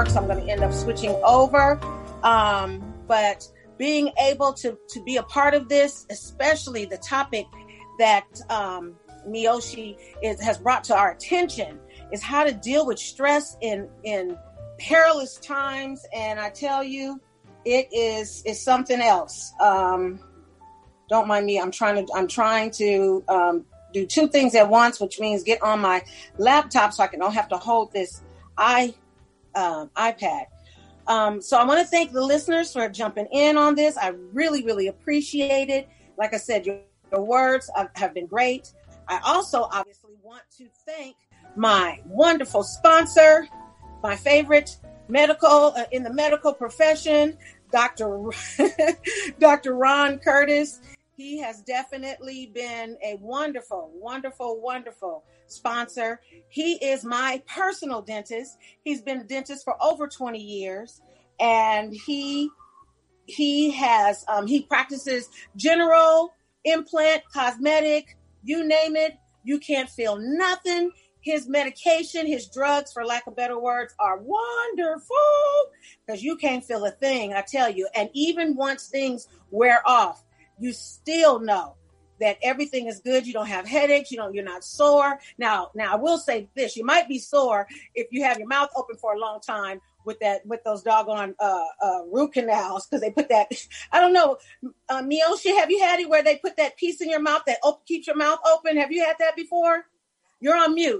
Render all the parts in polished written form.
work, so I'm going to end up switching over. But being able to be a part of this, especially the topic that Miyoshi has brought to our attention, is how to deal with stress in perilous times. And I tell you, it's something else. Don't mind me. I'm trying to do two things at once, which means get on my laptop so I don't have to hold this iPad. So I want to thank the listeners for jumping in on this. I really, really appreciate it. Like I said, your words have been great. I also obviously want to thank my wonderful sponsor, my favorite medical in the medical profession, Dr. Ron Curtis. He has definitely been a wonderful, wonderful, wonderful sponsor. He is my personal dentist. He's been a dentist for over 20 years, and he practices general, implant, cosmetic, you name it. You can't feel nothing. His medication, his drugs, for lack of better words, are wonderful because you can't feel a thing, I tell you. And even once things wear off, you still know that everything is good. You don't have headaches. You're not sore. Now I will say this: you might be sore if you have your mouth open for a long time with those doggone root canals, because they put that. I don't know, Miyoshi, have you had it where they put that piece in your mouth that keeps your mouth open? Have you had that before? You're on mute.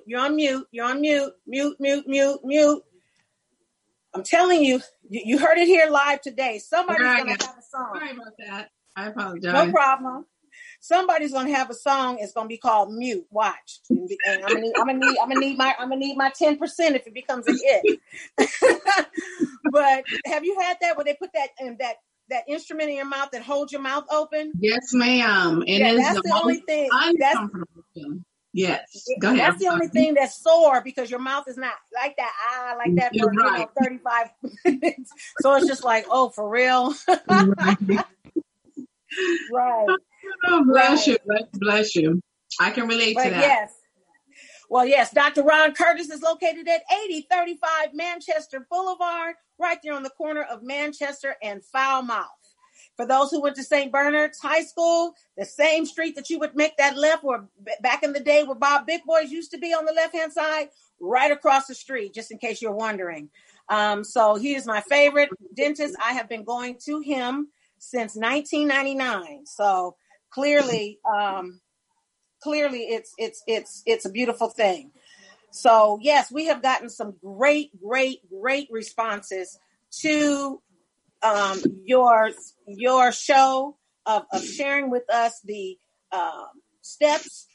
Mute. I'm telling you, you heard it here live today. Somebody's going to have a song. Sorry about that. I apologize. No problem. Somebody's going to have a song. It's going to be called Mute. Watch. And I'm gonna need my 10% if it becomes a hit. But have you had that where they put that instrument in your mouth that holds your mouth open? Yes, ma'am. And that's the only thing. Yes. Go ahead. That's the only thing that's sore, because your mouth is not like that for 35 minutes. So it's just like, oh, for real? Right. Oh, bless you. I can relate to that. Yes. Well, yes, Dr. Ron Curtis is located at 8035 Manchester Boulevard, right there on the corner of Manchester and Falmouth. For those who went to St. Bernard's High School, the same street that you would make that left, where back in the day where Bob Big Boys used to be on the left-hand side, right across the street, just in case you're wondering. So he is my favorite dentist. I have been going to him since 1999. So clearly it's a beautiful thing. So yes, we have gotten some great responses to your show of sharing with us the steps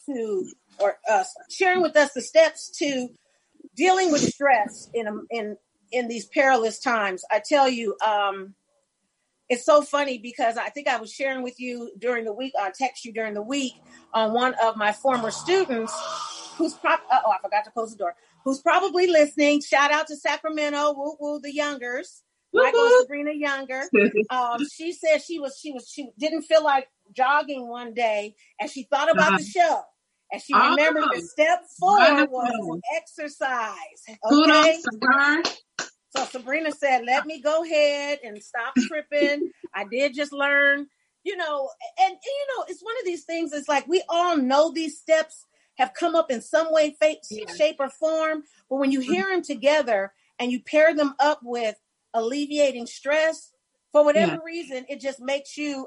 to dealing with stress in these perilous times. I tell you, it's so funny because I think I was sharing with you during the week. I text you during the week on one of my former students who's I forgot to close the door. Who's probably listening. Shout out to Sacramento, woo woo, the Youngers. Michael and Sabrina Younger. She said she didn't feel like jogging one day, and she thought about the show, and she remembered that step 4 was exercise. Okay. So Sabrina said, let me go ahead and stop tripping. I did just learn, and it's one of these things. It's like we all know these steps have come up in some way, shape, or form. But when you hear them together and you pair them up with alleviating stress, for whatever reason, it just makes you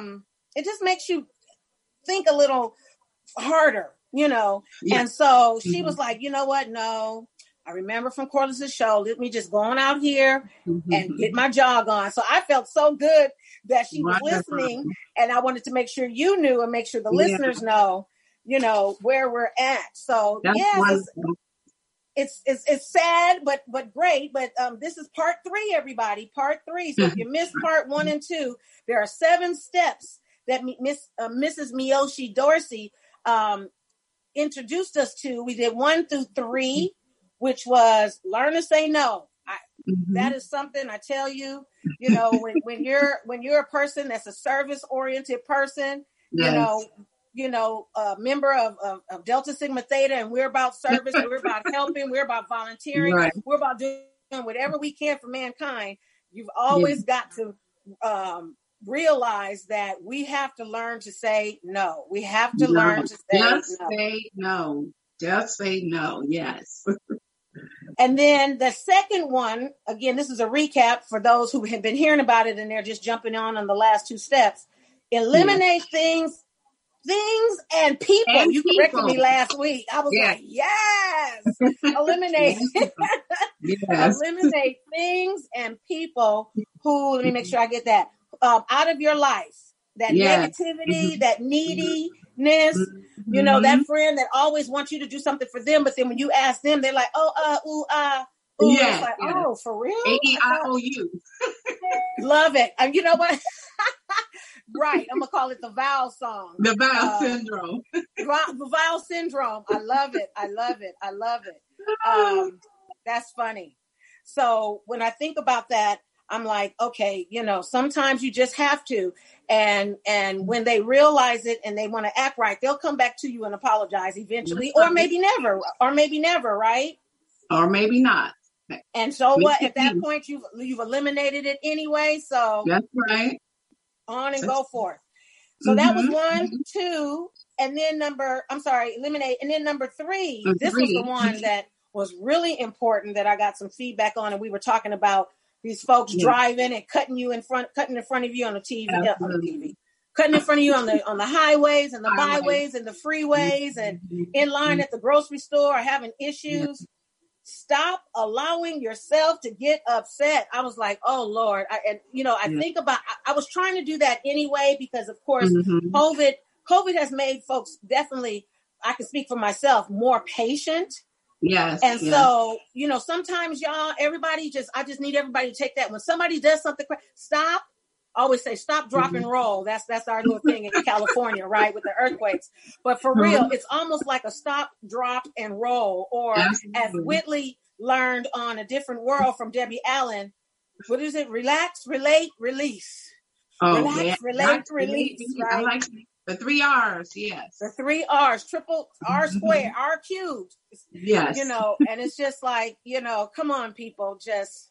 think a little harder, And so she was like, you know what? No. I remember from Corliss's show, let me just go on out here and get my jog on. So I felt so good that she was listening, and I wanted to make sure you knew and make sure the listeners know, where we're at. So it's sad, but great. But this is part 3, everybody, part 3. So if you missed part 1 and 2, there are 7 steps that Mrs. Miyoshi Dorsey introduced us to. We did 1 through 3. Which was learn to say no. That is something I tell you, when you're a person that's a service-oriented person, a member of Delta Sigma Theta, and we're about service, we're about helping, we're about volunteering, we're about doing whatever we can for mankind, you've always got to realize that we have to learn to say no. We have to learn to say no. Say no. Just say no. Yes. And then the second one, again, this is a recap for those who have been hearing about it and they're just jumping on the last two steps. Eliminate things and people. And you corrected me last week. I was like, yes. Eliminate. Eliminate things and people who, let me make sure I get that, out of your life. That negativity, that neediness, you know, that friend that always wants you to do something for them, but then when you ask them, they're like, oh, it's like, oh, for real? AEIOU. Love it. You know what? Right. I'm going to call it the Vow song. The Vow syndrome. The Vow syndrome. I love it. That's funny. So when I think about that, I'm like, okay, you know, sometimes you just have to. And when they realize it and they want to act right, they'll come back to you and apologize eventually, or maybe never, right? Or maybe not. And so what? At that point, you've eliminated it anyway. So that's right. On and go forth. So that was 1, 2, and then eliminate. And then number 3, this was the one that was really important that I got some feedback on. And we were talking about these folks driving and cutting in front of you on the TV, cutting in front of you on the highways and the byways and the freeways and in line at the grocery store or having issues. Stop allowing yourself to get upset. I was like, oh Lord. I think about, I was trying to do that anyway, because of course, COVID has made folks definitely, I can speak for myself, more patient. Yes. And so, you know, sometimes I just need everybody to take that. When somebody does something, stop. I always say, stop, drop, and roll. That's our little thing in California, right? With the earthquakes. But for real, it's almost like a stop, drop, and roll. Or as Whitley learned on A Different World from Debbie Allen, what is it? Relax, relate, release. Relax, relate, release. Right? I like the 3 R's, yes. The 3 R's, triple R squared, R cubed. Yes. You know, and it's just like, you know, come on, people, just...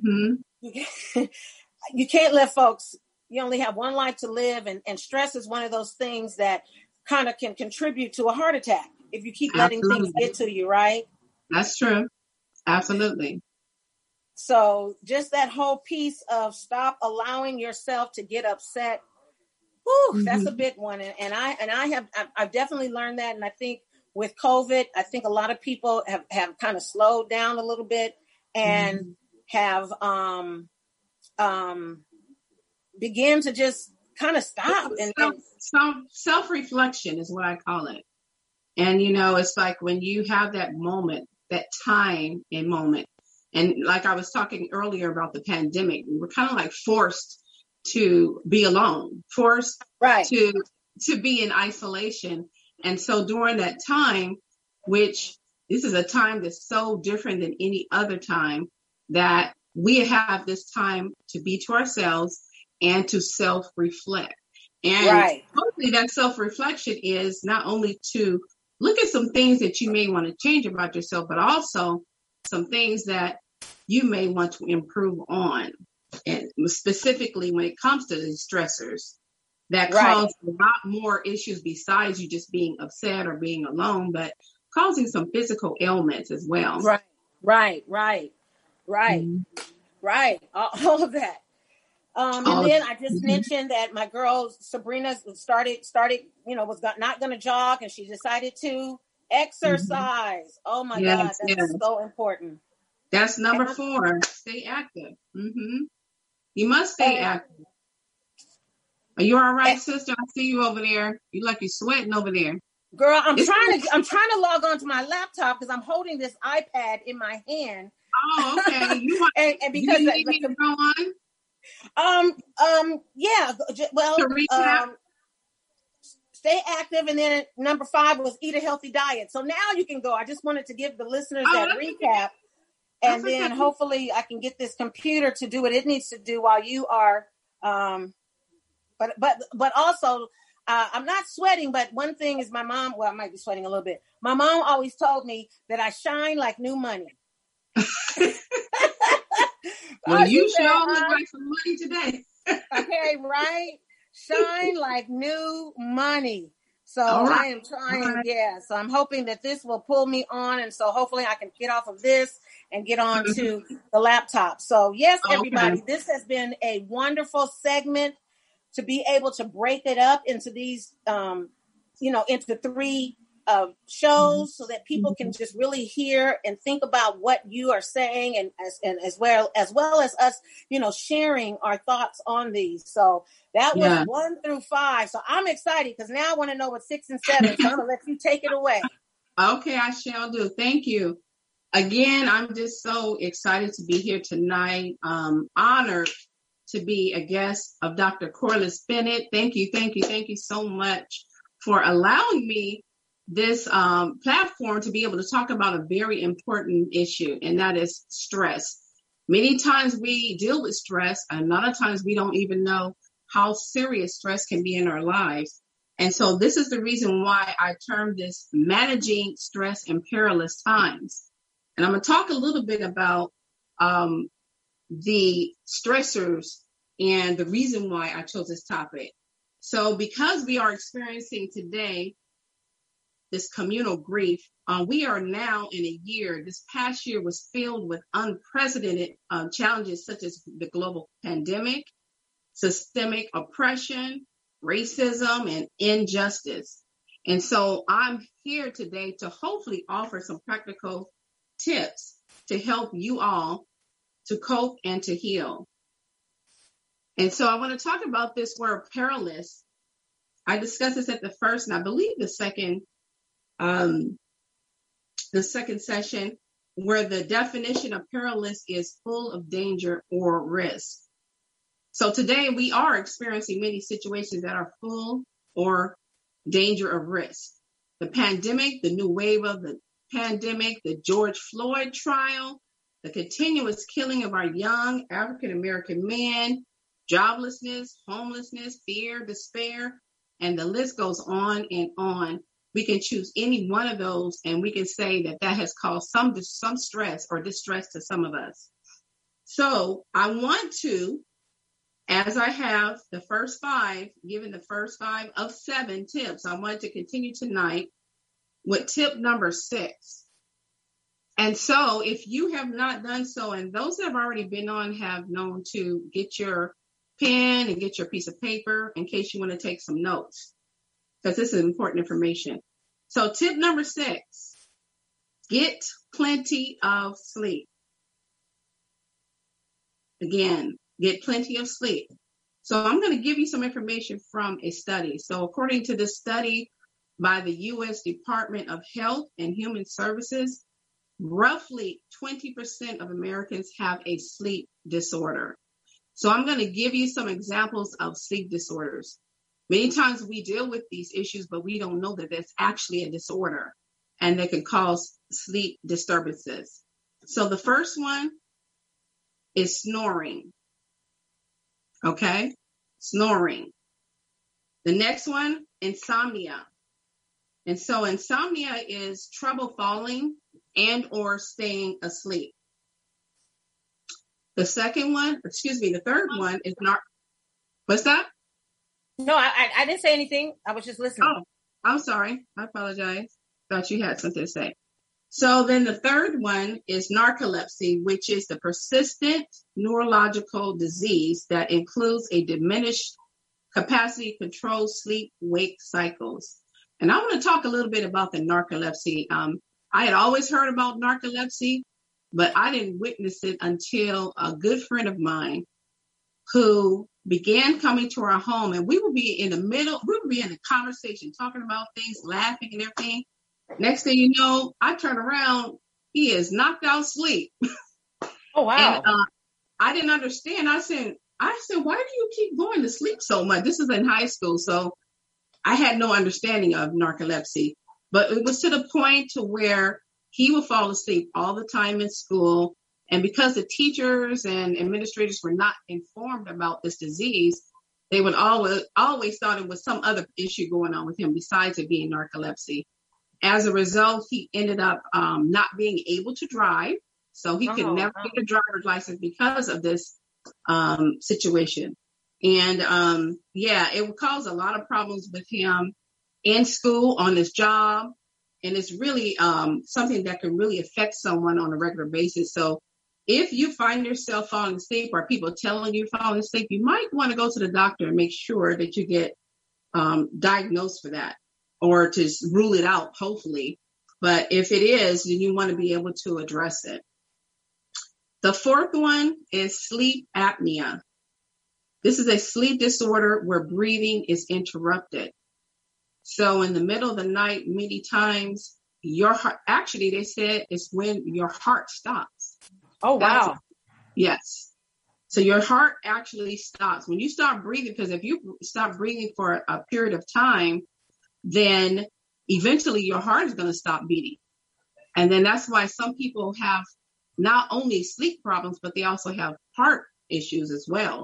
You can't let folks, you only have one life to live, and stress is one of those things that kind of can contribute to a heart attack if you keep letting things get to you, right? That's true. Absolutely. So just that whole piece of stop allowing yourself to get upset. Whew, that's a big one. And I've definitely learned that. And I think with COVID, I think a lot of people have kind of slowed down a little bit and have, begin to just kind of stop. And some self-reflection is what I call it. And, you know, it's like when you have that moment, that time and moment. And like I was talking earlier about the pandemic, we were kind of like forced to be alone, forced to be in isolation. And so during that time, which this is a time that's so different than any other time, that we have this time to be to ourselves and to self-reflect. And hopefully that self-reflection is not only to look at some things that you may want to change about yourself, but also some things that you may want to improve on. And specifically when it comes to the stressors that cause a lot more issues besides you just being upset or being alone, but causing some physical ailments as well. Right. All of that. And then I just mentioned that my girl Sabrina started, you know, was not going to jog, and she decided to exercise. Oh my God, that's so important. That's number 4. Stay active. You must stay active. Are you all right, sister? I see you over there. You like you're sweating over there. Girl, I'm trying to log on to my laptop because I'm holding this iPad in my hand. Oh, okay. And because you need me to go on? Yeah. Well, to recap. Stay active, and then number 5 was eat a healthy diet. So now you can go. I just wanted to give the listeners that recap, and then hopefully I can get this computer to do what it needs to do while you are. But also, I'm not sweating. But one thing is, my mom. Well, I might be sweating a little bit. My mom always told me that I shine like new money. Well, you sure look like some money today. Okay, right? Shine like new money. So I am trying, so I'm hoping that this will pull me on. And so hopefully I can get off of this and get on to the laptop. So yes, everybody, this has been a wonderful segment to be able to break it up into these, into 3 shows so that people can just really hear and think about what you are saying, and as well as us, sharing our thoughts on these. So that was 1 through 5. So I'm excited because now I want to know what 6 and 7. So I'm gonna let you take it away. Okay, I shall do. Thank you. Again, I'm just so excited to be here tonight. Honored to be a guest of Dr. Corliss Bennett. Thank you so much for allowing me this platform to be able to talk about a very important issue, and that is stress. Many times we deal with stress, and a lot of times we don't even know how serious stress can be in our lives. And so this is the reason why I termed this Managing Stress in Perilous Times. And I'm going to talk a little bit about the stressors and the reason why I chose this topic. So because we are experiencing today this communal grief, we are now in a year, this past year was filled with unprecedented challenges such as the global pandemic, systemic oppression, racism, and injustice. And so I'm here today to hopefully offer some practical tips to help you all to cope and to heal. And so I want to talk about this word perilous. I discussed this at the first, and I believe the second session, where the definition of perilous is full of danger or risk. So today we are experiencing many situations that are full or danger of risk. The pandemic, the new wave of the pandemic, the George Floyd trial, the continuous killing of our young African-American men, joblessness, homelessness, fear, despair, and the list goes on and on. We can choose any one of those, and we can say that that has caused some stress or distress to some of us. So I want to, as I have the first 5, given the first 5 of 7 tips, I want to continue tonight with tip number 6. And so if you have not done so, and those that have already been on have known to get your pen and get your piece of paper in case you want to take some notes, because this is important information. So tip number 6, get plenty of sleep. Again, get plenty of sleep. So I'm going to give you some information from a study. So according to this study by the U.S. Department of Health and Human Services, roughly 20% of Americans have a sleep disorder. So I'm going to give you some examples of sleep disorders. Many times we deal with these issues, but we don't know that that's actually a disorder, and they can cause sleep disturbances. So the first one is snoring. Okay? Snoring. The next one, insomnia. And so insomnia is trouble falling and or staying asleep. The third one is what's that? No, I didn't say anything. I was just listening. Oh, I'm sorry. I apologize. Thought you had something to say. So then the third one is narcolepsy, which is the persistent neurological disease that includes a diminished capacity to control sleep-wake cycles. And I want to talk a little bit about the narcolepsy. I had always heard about narcolepsy, but I didn't witness it until a good friend of mine who began coming to our home, and we would be in a conversation, talking about things, laughing and everything. Next thing you know, I turn around, he is knocked out asleep. Oh, wow. And I didn't understand. I said, why do you keep going to sleep so much? This is in high school, so I had no understanding of narcolepsy. But it was to the point to where he would fall asleep all the time in school. And because the teachers and administrators were not informed about this disease, they would always thought it was some other issue going on with him besides it being narcolepsy. As a result, he ended up not being able to drive. So he could never get a driver's license because of this situation. And it would cause a lot of problems with him in school, on his job. And it's really something that can really affect someone on a regular basis. So if you find yourself falling asleep or people telling you falling asleep, you might want to go to the doctor and make sure that you get diagnosed for that, or to rule it out, hopefully. But if it is, then you want to be able to address it. The fourth one is sleep apnea. This is a sleep disorder where breathing is interrupted. So in the middle of the night, many times your heart, actually they said it's when your heart stops. Oh, wow. Yes. So your heart actually stops when you stop breathing, because if you stop breathing for a period of time, then eventually your heart is going to stop beating. And then that's why some people have not only sleep problems, but they also have heart issues as well.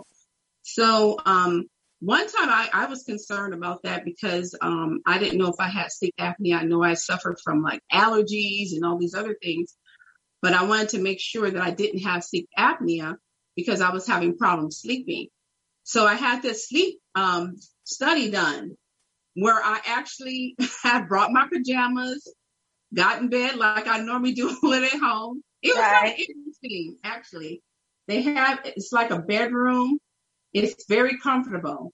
So one time I was concerned about that because I didn't know if I had sleep apnea. I know I suffered from like allergies and all these other things, but I wanted to make sure that I didn't have sleep apnea because I was having problems sleeping. So I had this sleep study done where I actually had brought my pajamas, got in bed like I normally do when at home. It was kind of interesting, actually. It's like a bedroom. It's very comfortable.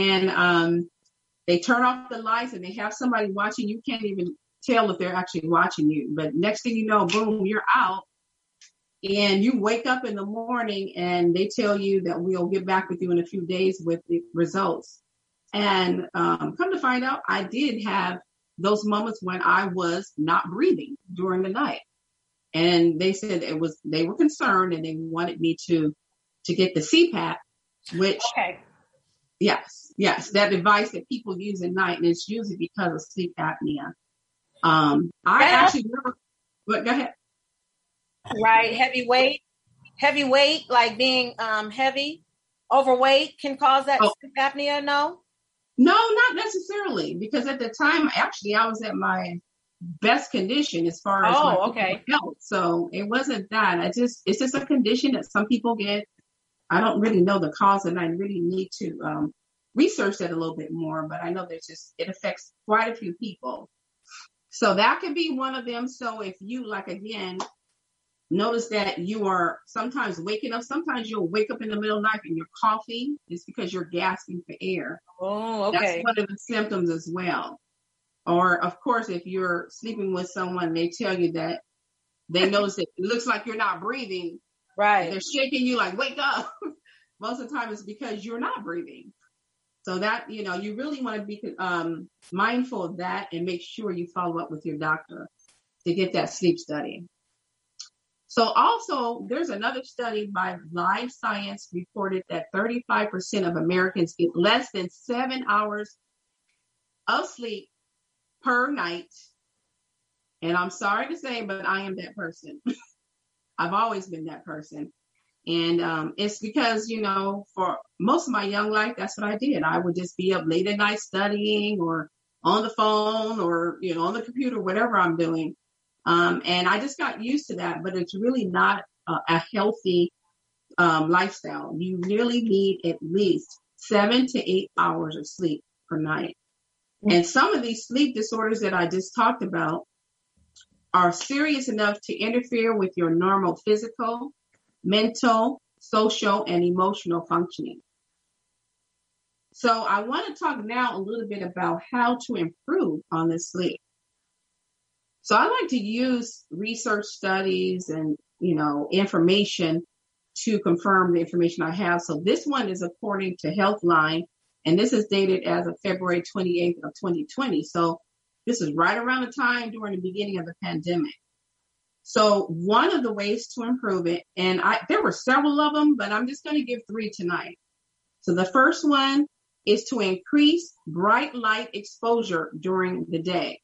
And they turn off the lights and they have somebody watching. You can't even tell if they're actually watching you. But next thing you know, boom, you're out. And you wake up in the morning and they tell you that we'll get back with you in a few days with the results. And come to find out, I did have those moments when I was not breathing during the night. And they said they were concerned and they wanted me to get the CPAP, which, yes, that device that people use at night, and it's usually because of sleep apnea. But go ahead. Right. Heavy weight, like being heavy, overweight can cause that sleep apnea. No, not necessarily, because at the time, actually, I was at my best condition as far as my health. So it wasn't that. It's just a condition that some people get. I don't really know the cause, and I really need to research that a little bit more. But I know it affects quite a few people. So that could be one of them. So if you, like, again, notice that you are sometimes waking up. Sometimes you'll wake up in the middle of the night and you're coughing. It's because you're gasping for air. Oh, okay. That's one of the symptoms as well. Or, of course, if you're sleeping with someone, they tell you that they notice that it looks like you're not breathing. Right. They're shaking you like, wake up. Most of the time it's because you're not breathing. So that, you really want to be mindful of that and make sure you follow up with your doctor to get that sleep study. So also, there's another study by Live Science reported that 35% of Americans get less than 7 hours of sleep per night. And I'm sorry to say, but I am that person. I've always been that person. And it's because, for most of my young life, that's what I did. I would just be up late at night studying or on the phone or, on the computer, whatever I'm doing. And I just got used to that, but it's really not a healthy lifestyle. You really need at least 7 to 8 hours of sleep per night. And some of these sleep disorders that I just talked about are serious enough to interfere with your normal physical, mental, social, and emotional functioning. So I want to talk now a little bit about how to improve on this sleep. So I like to use research studies and, information to confirm the information I have. So this one is according to Healthline, and this is dated as of February 28th of 2020. So this is right around the time during the beginning of the pandemic. So one of the ways to improve it, and there were several of them, but I'm just going to give 3 tonight. So the first one is to increase bright light exposure during the day.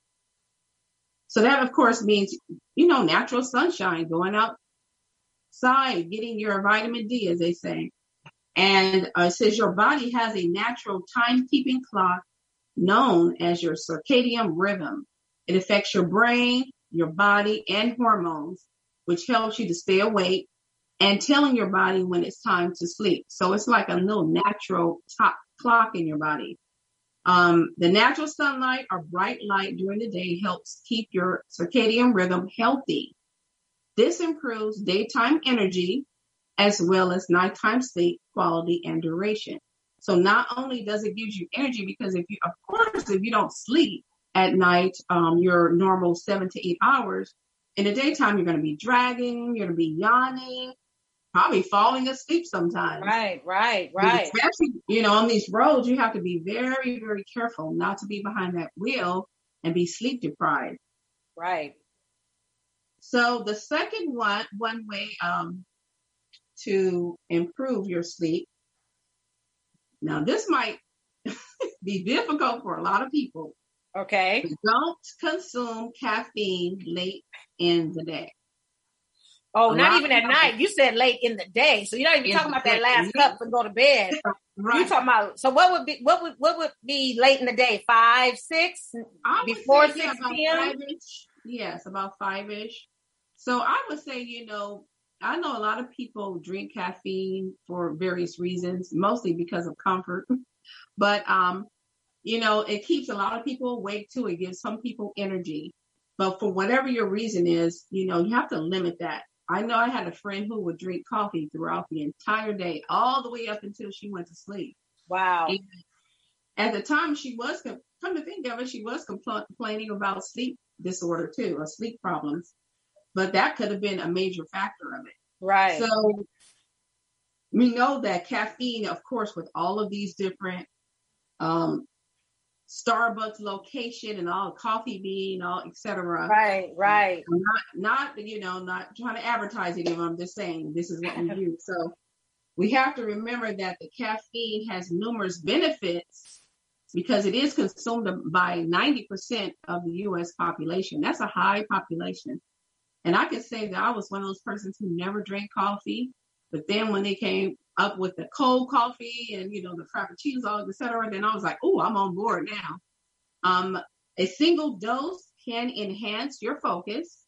So that, of course, means, natural sunshine, going outside, getting your vitamin D, as they say. And it says your body has a natural timekeeping clock known as your circadian rhythm. It affects your brain, your body, and hormones, which helps you to stay awake and telling your body when it's time to sleep. So it's like a little natural clock in your body. The natural sunlight or bright light during the day helps keep your circadian rhythm healthy. This improves daytime energy as well as nighttime sleep quality and duration. So not only does it give you energy, because if you don't sleep at night, your normal 7 to 8 hours, in the daytime, you're going to be dragging, you're going to be yawning, probably falling asleep sometimes. Right. Especially, on these roads, you have to be very, very careful not to be behind that wheel and be sleep deprived. Right. So the second one way to improve your sleep. Now, this might be difficult for a lot of people. Okay. Don't consume caffeine late in the day. Oh, not even at night. You said late in the day, so you're not even talking about that last cup and go to bed. Right. You're talking about. So what would be late in the day? 5, 6, before 6 p.m. Yes, about 5-ish. So I would say, I know a lot of people drink caffeine for various reasons, mostly because of comfort. But it keeps a lot of people awake too. It gives some people energy. But for whatever your reason is, you have to limit that. I know I had a friend who would drink coffee throughout the entire day, all the way up until she went to sleep. Wow. And at the time, she was, come to think of it, she was complaining about sleep disorder too, or sleep problems. But that could have been a major factor of it. Right. So we know that caffeine, of course, with all of these different Starbucks location and all coffee bean, all etc. Right. Not trying to advertise it. I'm just saying this is what we use. So we have to remember that the caffeine has numerous benefits because it is consumed by 90% of the U.S. population. That's a high population. And I can say that I was one of those persons who never drank coffee. But then when they came up with the cold coffee and, the frappuccinos, et cetera, then I was like, oh, I'm on board now. A single dose can enhance your focus,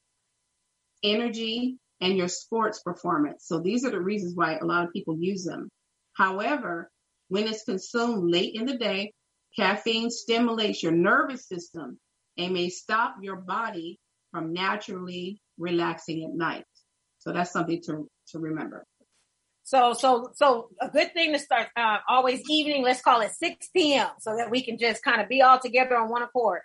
energy, and your sports performance. So these are the reasons why a lot of people use them. However, when it's consumed late in the day, caffeine stimulates your nervous system and may stop your body from naturally relaxing at night. So that's something to remember. So a good thing to start always evening. Let's call it 6 p.m. so that we can just kind of be all together on one accord.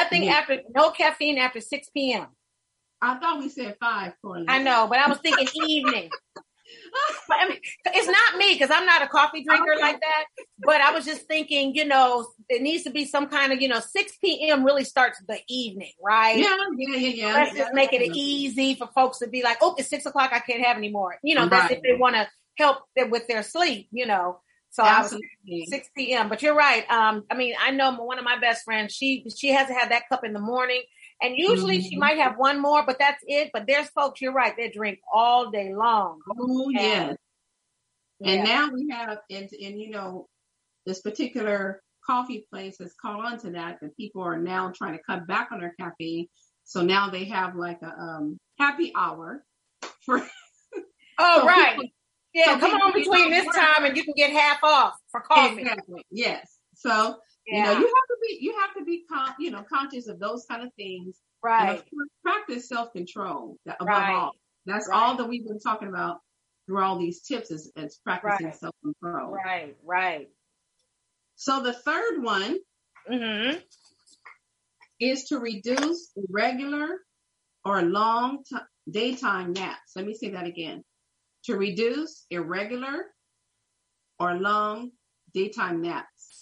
No caffeine after 6 p.m. I thought we said 5. I know, but I was thinking evening. But I mean, it's not me because I'm not a coffee drinker like that. But I was just thinking, it needs to be some kind of, 6 p.m. really starts the evening, right? Yeah. Let's just make it easy for folks to be like, oh, it's 6 o'clock. I can't have any more. That's if they want to help them with their sleep, So Absolutely. I was 6 p.m. But you're right. I know one of my best friends, she has to have that cup in the morning. And usually she might have one more, but that's it. But there's folks, you're right, they drink all day long. Oh, yes. And now we have, and this particular coffee place has caught on to that people are now trying to cut back on their caffeine. So now they have like a happy hour for. Oh, right. Come on between this time and you can get half off for coffee. Exactly. Yes. So. You have to be conscious of those kind of things. Right. And of course, practice self-control above all. That's all that we've been talking about through all these tips is practicing self-control. Right. So the third one is to reduce irregular or long daytime naps. Let me say that again. To reduce irregular or long daytime naps.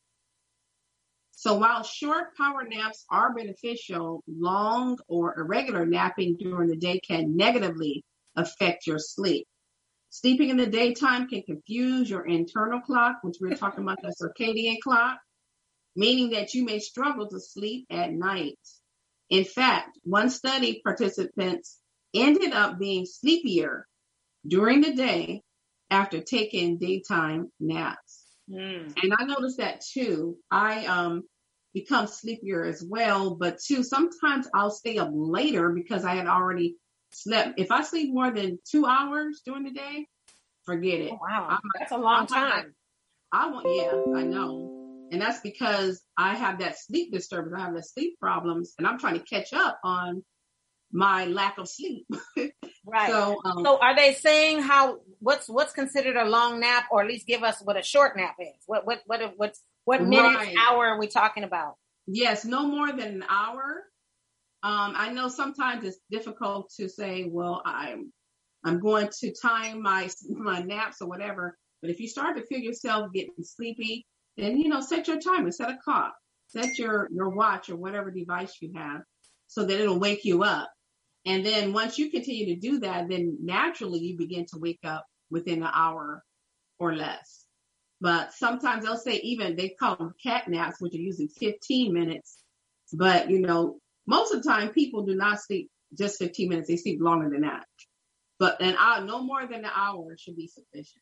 So while short power naps are beneficial, long or irregular napping during the day can negatively affect your sleep. Sleeping in the daytime can confuse your internal clock, which we're talking about the circadian clock, meaning that you may struggle to sleep at night. In fact, one study, participants ended up being sleepier during the day after taking daytime naps. And I noticed that too. I become sleepier as well, but too, sometimes I'll stay up later because I had already slept. If I sleep more than 2 hours during the day, forget it. Oh, wow. That's a long time. I know. And that's because I have that sleep disturbance. I have the sleep problems, and I'm trying to catch up on my lack of sleep. Right. So are they saying what's considered a long nap, or at least give us what a short nap is? What minutes, right. Hour are we talking about? Yes, no more than an hour. I know sometimes it's difficult to say, well, I'm going to time my naps or whatever. But if you start to feel yourself getting sleepy, then, set your timer, set a clock, set your watch or whatever device you have so that it'll wake you up. And then once you continue to do that, then naturally you begin to wake up within an hour or less. But sometimes they'll say they call them cat naps, which are usually 15 minutes. But, most of the time people do not sleep just 15 minutes. They sleep longer than that. But no more than an hour should be sufficient.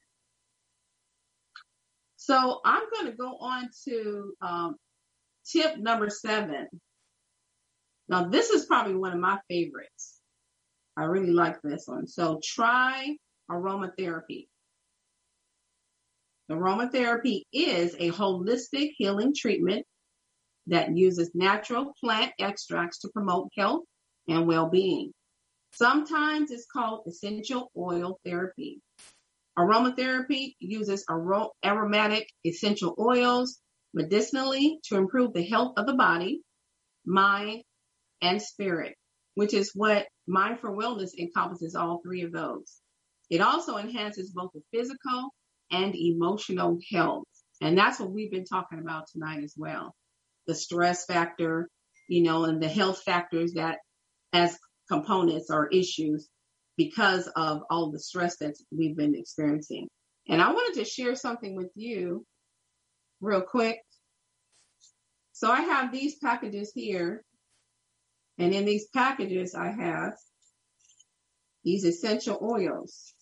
So I'm going to go on to tip number 7. Now, this is probably one of my favorites. I really like this one. So try aromatherapy. Aromatherapy is a holistic healing treatment that uses natural plant extracts to promote health and well-being. Sometimes it's called essential oil therapy. Aromatherapy uses aromatic essential oils medicinally to improve the health of the body, mind, and spirit, which is what Mindful Wellness encompasses, all 3 of those. It also enhances both the physical and emotional health. And that's what we've been talking about tonight as well. The stress factor, and the health factors that as components or issues because of all the stress that we've been experiencing. And I wanted to share something with you real quick. So I have these packages here. And in these packages, I have these essential oils.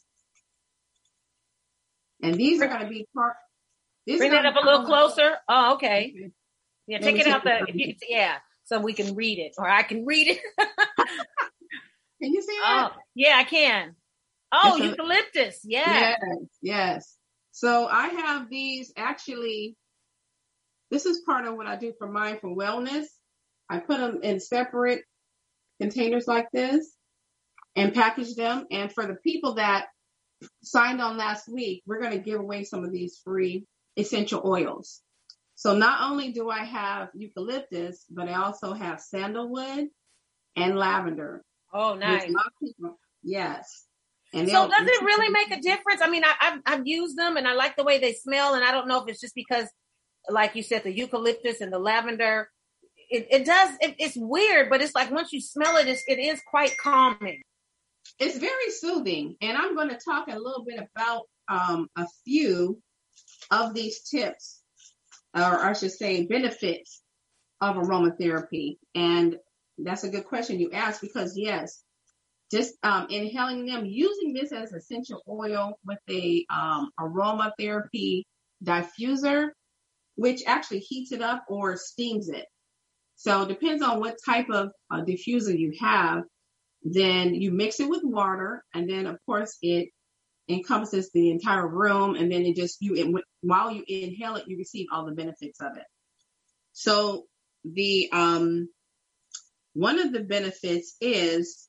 And these are going to be part. Bring it up a little closer. Oh, okay. Yeah, take it out so we can read it, or I can read it. Can you see it? Oh, yeah, I can. Oh, eucalyptus. Yeah. Yes. So I have these actually. This is part of what I do for Mindful Wellness. I put them in separate containers like this and package them. And for the people that signed on last week, we're going to give away some of these free essential oils. So not only do I have eucalyptus, but I also have sandalwood and lavender. Oh, nice. Yes. And so does it really make a difference? I mean, I've used them and I like the way they smell. And I don't know if it's just because, like you said, the eucalyptus and the lavender, it does. It's weird, but it's like once you smell it, it is quite calming. It's very soothing. And I'm going to talk a little bit about a few of these tips, or I should say benefits of aromatherapy. And that's a good question you asked, because yes, just inhaling them, using this as essential oil with a aromatherapy diffuser, which actually heats it up or steams it. So it depends on what type of diffuser you have. Then you mix it with water, and then of course it encompasses the entire room, and then while you inhale it, you receive all the benefits of it. So the one of the benefits is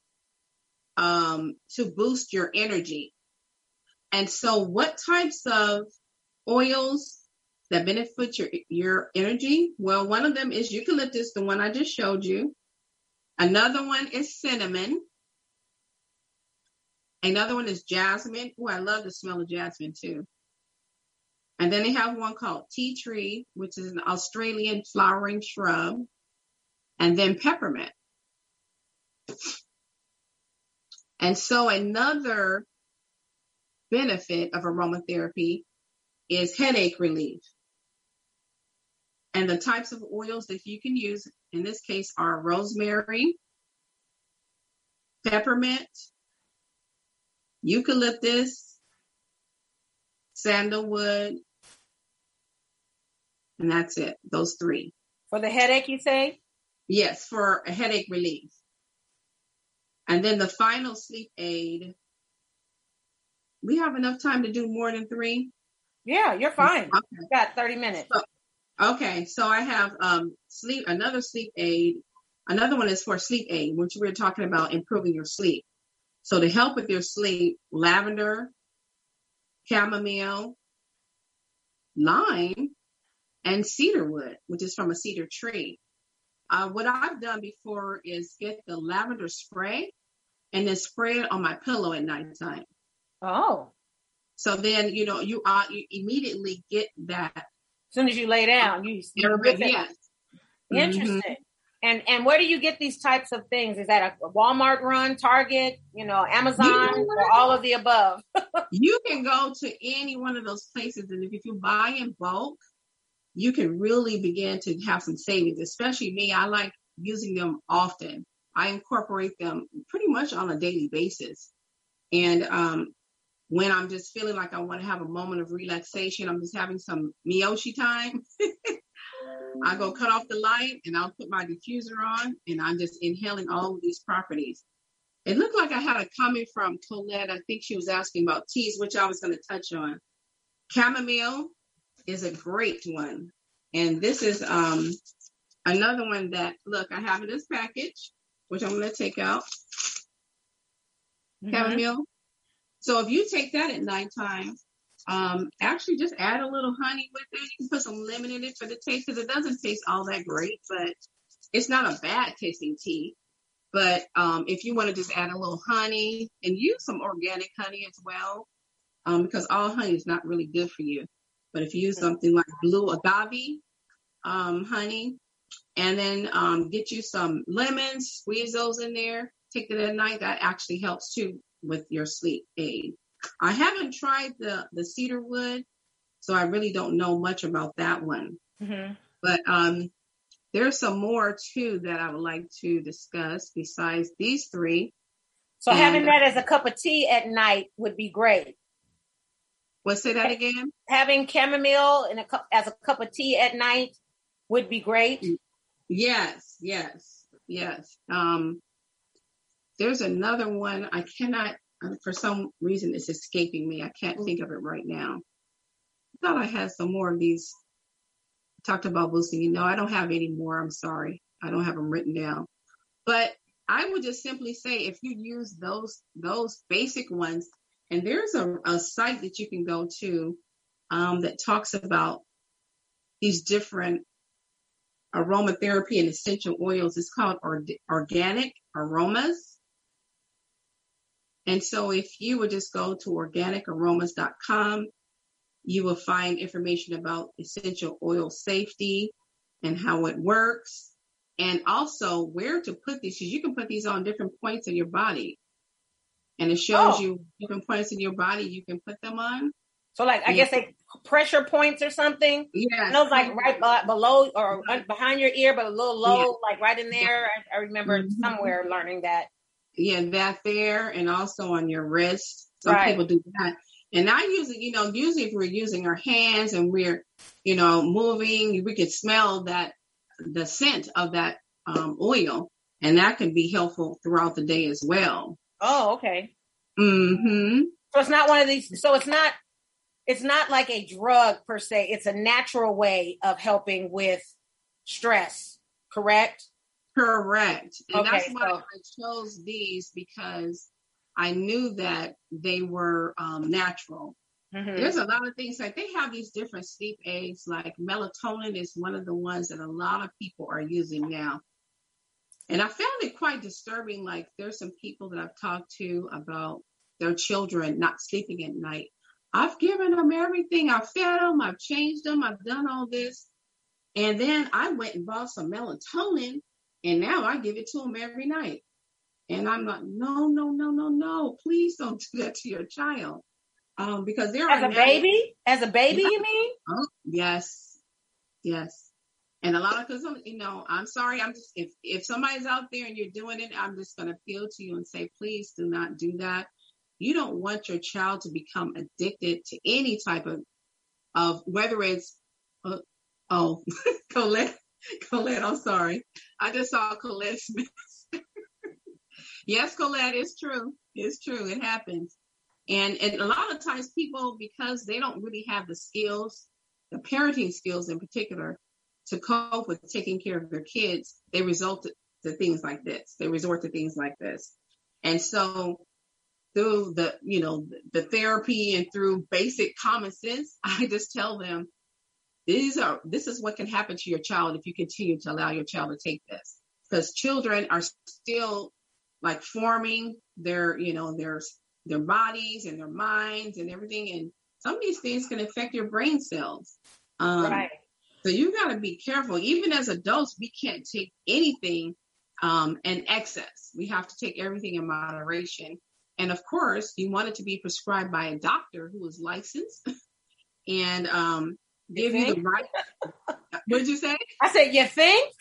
to boost your energy. And so what types of oils that benefit your energy? Well, one of them is eucalyptus, the one I just showed you. Another one is cinnamon. Another one is jasmine. Oh, I love the smell of jasmine too. And then they have one called tea tree, which is an Australian flowering shrub. And then peppermint. And so another benefit of aromatherapy is headache relief. And the types of oils that you can use in this case are rosemary, peppermint, eucalyptus, sandalwood, and that's it, those 3. For the headache, you say? Yes, for a headache relief. And then the final sleep aid, we have enough time to do more than 3? Yeah, you're fine. Okay. You got 30 minutes. Okay, so I have another sleep aid. Another one is for sleep aid, which we're talking about improving your sleep. So to help with your sleep, lavender, chamomile, lime, and cedarwood, which is from a cedar tree. What I've done before is get the lavender spray and then spray it on my pillow at nighttime. Oh. So then, you immediately get that. As soon as you lay down, you yes. Interesting. Mm-hmm. And where do you get these types of things? Is that a Walmart run, Target, Amazon, or all of the above? You can go to any one of those places, and if you buy in bulk, you can really begin to have some savings. Especially me, I like using them often. I incorporate them pretty much on a daily basis. And when I'm just feeling like I want to have a moment of relaxation, I'm just having some Miyoshi time. I go cut off the light and I'll put my diffuser on and I'm just inhaling all of these properties. It looked like I had a comment from Colette. I think she was asking about teas, which I was going to touch on. Chamomile is a great one. And this is another one that, look, I have in this package, which I'm going to take out. Mm-hmm. Chamomile. So if you take that at nighttime, actually just add a little honey with it. You can put some lemon in it for the taste because it doesn't taste all that great, but it's not a bad tasting tea. But if you want to just add a little honey and use some organic honey as well, because all honey is not really good for you. But if you use something like blue agave honey, and then get you some lemons, squeeze those in there, take it at night, that actually helps too with your sleep aid. I haven't tried the cedarwood, so I really don't know much about that one. Mm-hmm. But there's some more too that I would like to discuss besides these 3. So having that as a cup of tea at night would be great. Say that again? Having chamomile as a cup of tea at night would be great. Yes. There's another one. I cannot, for some reason, it's escaping me. I can't think of it right now. I thought I had some more of these. Talked about boosting. I don't have any more. I'm sorry. I don't have them written down. But I would just simply say if you use those basic ones, and there's a site that you can go to that talks about these different aromatherapy and essential oils. It's called Organic Aromas. And so if you would just go to organicaromas.com, you will find information about essential oil safety and how it works, and also where to put these. You can put these on different points in your body, and it shows you different points in your body you can put them on. So I guess they pressure points or something. Yeah, those like right below or behind your ear, but a little low, like right in there. I remember somewhere learning that. Yeah, that there, and also on your wrist. Some people do that. And I usually, usually if we're using our hands and we're, moving, we could smell the scent of that oil, and that can be helpful throughout the day as well. Oh, okay. Mm-hmm. So it's not one of these. So it's not like a drug per se. It's a natural way of helping with stress. Correct. And that's why I chose these, because I knew that they were natural. Mm-hmm. There's a lot of things, like they have these different sleep aids, like melatonin is one of the ones that a lot of people are using now. And I found it quite disturbing. Like there's some people that I've talked to about their children not sleeping at night. I've given them everything. I've fed them. I've changed them. I've done all this. And then I went and bought some melatonin, and now I give it to them every night. And I'm like, no, please don't do that to your child. Because there are as a baby, you mean? Oh, yes. And a lot of, because I'm sorry, I'm just, if somebody's out there and you're doing it, I'm just going to appeal to you and say, please do not do that. You don't want your child to become addicted to any type of whether it's, Colette, I'm sorry. I just saw Colette Smith. Yes, Colette, it's true. It's true. It happens. And a lot of times people, because they don't really have the skills, the parenting skills in particular, to cope with taking care of their kids, they resort to things like this. They resort to things like this. And so through the therapy and through basic common sense, I just tell them, this is what can happen to your child if you continue to allow your child to take this. Because children are still like forming their bodies and their minds and everything. And some of these things can affect your brain cells. Right. So you got to be careful. Even as adults, we can't take anything in excess. We have to take everything in moderation. And of course, you want it to be prescribed by a doctor who is licensed and give you the right. What did you say? I said, you think?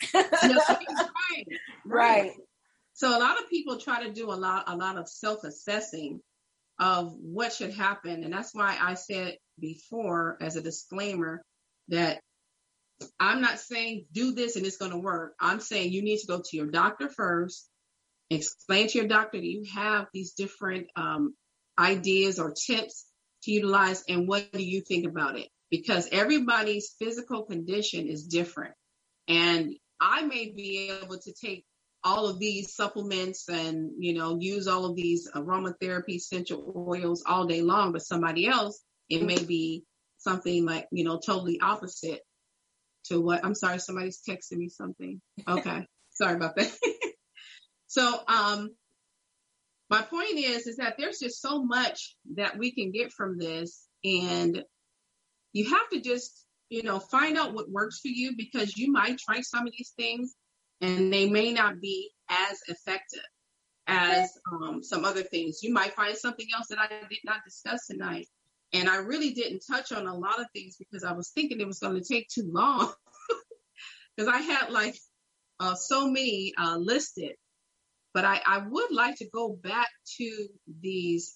Right. So a lot of people try to do a lot of self-assessing of what should happen. And that's why I said before, as a disclaimer, that I'm not saying do this and it's going to work. I'm saying you need to go to your doctor first, explain to your doctor that you have these different ideas or tips to utilize, and what do you think about it? Because everybody's physical condition is different. And I may be able to take all of these supplements and, use all of these aromatherapy essential oils all day long, but somebody else, it may be something like, totally opposite to what. I'm sorry, somebody's texting me something. Okay. Sorry about that. So, my point is that there's just so much that we can get from this, and you have to just, find out what works for you, because you might try some of these things and they may not be as effective as some other things. You might find something else that I did not discuss tonight. And I really didn't touch on a lot of things because I was thinking it was going to take too long, because I had so many listed. But I would like to go back to these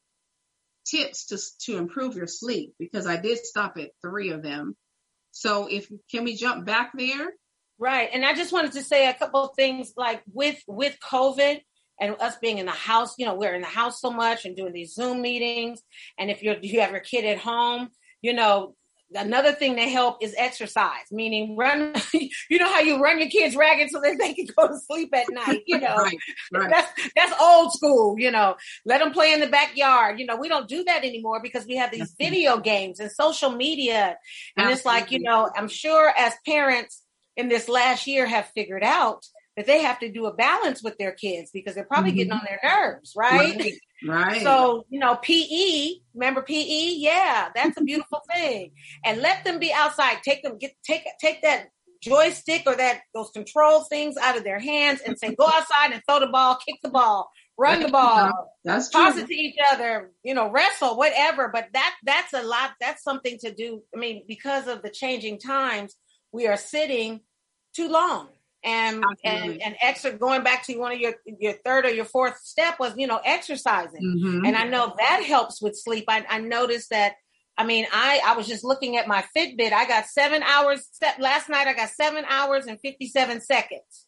tips to improve your sleep, because I did stop at 3 of them. So can we jump back there? Right. And I just wanted to say a couple of things, like with COVID and us being in the house, we're in the house so much and doing these Zoom meetings. And if you have your kid at home, another thing that help is exercise, meaning run. How you run your kids ragged so that they can go to sleep at night. Right. That's old school. Let them play in the backyard. We don't do that anymore because we have these video games and social media. And Absolutely. It's like, I'm sure as parents in this last year have figured out that they have to do a balance with their kids because they're probably getting on their nerves, right? Right. So, PE, remember PE? Yeah, that's a beautiful thing. And let them be outside. Take that joystick or those control things out of their hands and say, go outside and throw the ball, kick the ball, run the ball, that's toss it to each other, wrestle, whatever. But that's a lot. That's something to do. I mean, because of the changing times, we are sitting too long. And going back to one of your third or your fourth step was, exercising. Mm-hmm. And I know that helps with sleep. I noticed that. I mean, I was just looking at my Fitbit. I got 7 hours. Last night, I got 7 hours and 57 seconds.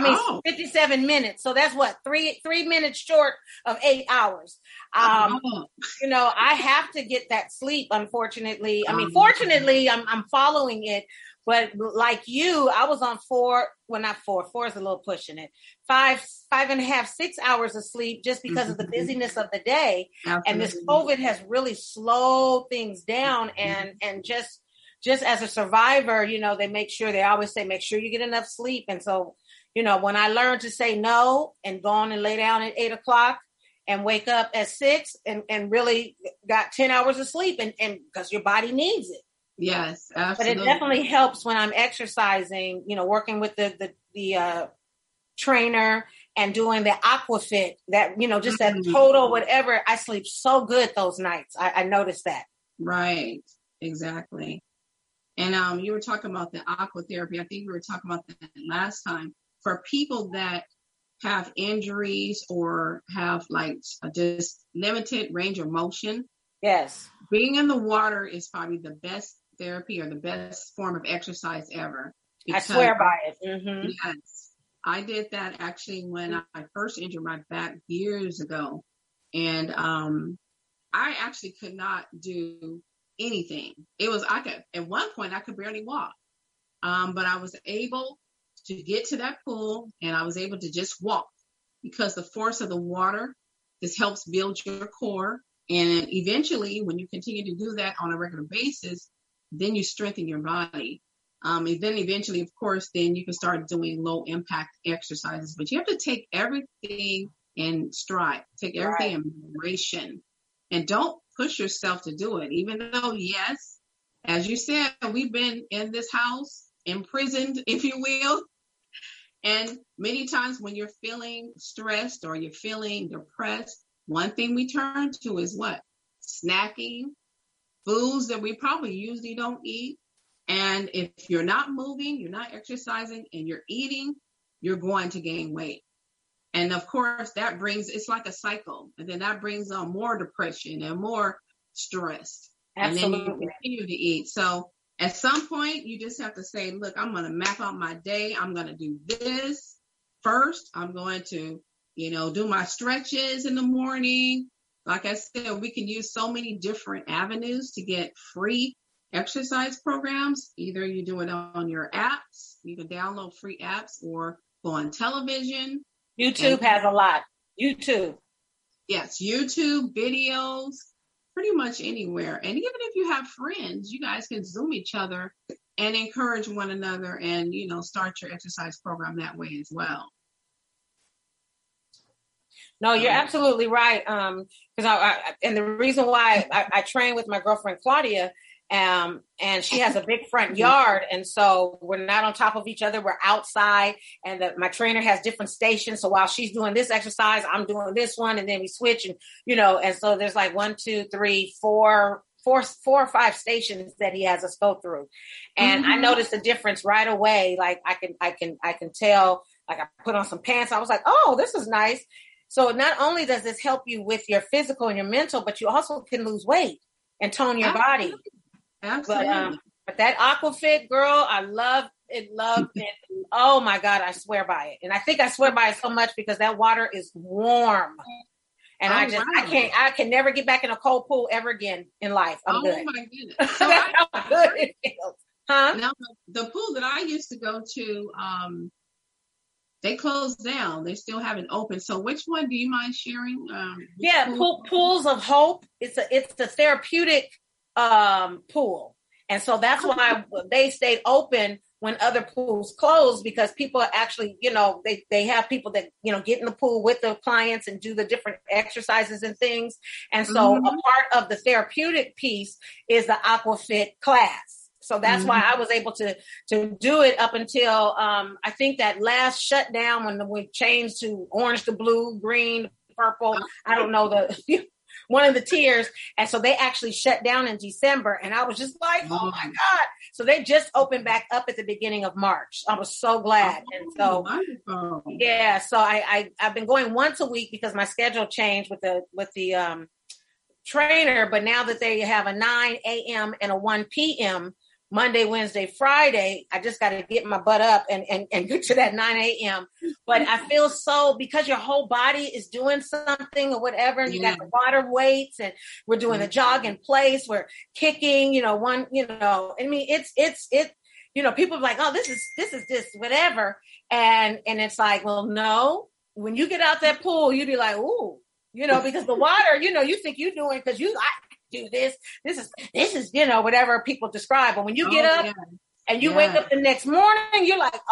57 minutes. So that's what, three minutes short of 8 hours. I have to get that sleep, unfortunately. I mean, fortunately, I'm following it. But like you, I was on 4 is a little pushing it. 5.5, 6 hours of sleep just because of the busyness of the day. Absolutely. And this COVID has really slowed things down. And just as a survivor, they always say, make sure you get enough sleep. And so, when I learned to say no and go on and lay down at 8 o'clock and wake up at 6 and really got 10 hours of sleep and because your body needs it. Yes, absolutely. But it definitely helps when I'm exercising, working with the trainer and doing the AquaFit, that, just that total whatever. I sleep so good those nights. I noticed that. Right. Exactly. And you were talking about the aquatherapy. I think we were talking about that last time. For people that have injuries or have just limited range of motion. Yes. Being in the water is probably the best therapy or the best form of exercise ever. I swear by it. Mm-hmm. Yes. I did that actually when I first injured my back years ago. And I actually could not do anything. At one point I could barely walk. But I was able to get to that pool and I was able to just walk because the force of the water just helps build your core. And eventually, when you continue to do that on a regular basis, then you strengthen your body. And then eventually, of course, then you can start doing low impact exercises. But you have to take everything in stride, take everything in moderation, and don't push yourself to do it. Even though, yes, as you said, we've been in this house, imprisoned, if you will. And many times when you're feeling stressed or you're feeling depressed, one thing we turn to is what? Snacking, foods that we probably usually don't eat. And if you're not moving, you're not exercising, and you're eating, you're going to gain weight. And of course, it's like a cycle. And then that brings on more depression and more stress. Absolutely. And then you continue to eat. So at some point, you just have to say, look, I'm going to map out my day. I'm going to do this first. I'm going to, do my stretches in the morning. Like I said, we can use so many different avenues to get free exercise programs. Either you do it on your apps, you can download free apps, or go on television. YouTube has a lot. YouTube. Yes, YouTube, videos, pretty much anywhere. And even if you have friends, you guys can Zoom each other and encourage one another and, start your exercise program that way as well. No, you're absolutely right. Because and the reason why I train with my girlfriend Claudia, and she has a big front yard, and so we're not on top of each other. We're outside, and my trainer has different stations. So while she's doing this exercise, I'm doing this one, and then we switch, and and so there's like 1, 2, 3, 4 or 5 stations that he has us go through, and I noticed a difference right away. Like I can tell. Like I put on some pants, I was like, oh, this is nice. So not only does this help you with your physical and your mental, but you also can lose weight and tone your body. Absolutely. But that Aquafit, girl, I love it. Oh my God, I swear by it. And I think I swear by it so much because that water is warm. And I can never get back in a cold pool ever again in life. I'm good. Oh my goodness. So That's how good it feels. Huh? Now the pool that I used to go to, they closed down. They still haven't opened. So which one do you mind sharing? Pools of Hope. It's a therapeutic pool. And so that's why they stayed open when other pools closed, because people are actually, they have people that, get in the pool with the clients and do the different exercises and things. And so a part of the therapeutic piece is the Aquafit class. So that's why I was able to do it up until I think that last shutdown when we changed to orange to blue, green, purple. I don't know one of the tiers. And so they actually shut down in December. And I was just like, oh my God. So they just opened back up at the beginning of March. I was so glad. And so, yeah, so I've been going once a week because my schedule changed with the trainer. But now that they have a 9 a.m. and a 1 p.m., Monday, Wednesday, Friday, I just got to get my butt up and get to that 9 a.m. But I feel because your whole body is doing something or whatever, and you got the water weights, and we're doing the jog in place, we're kicking, I mean, it's people are like, oh, this is whatever. And it's like, well, no, when you get out that pool, you be like, ooh, because the water, you think you're doing, because do this is whatever people describe, but when you get up and you wake up the next morning, you're like,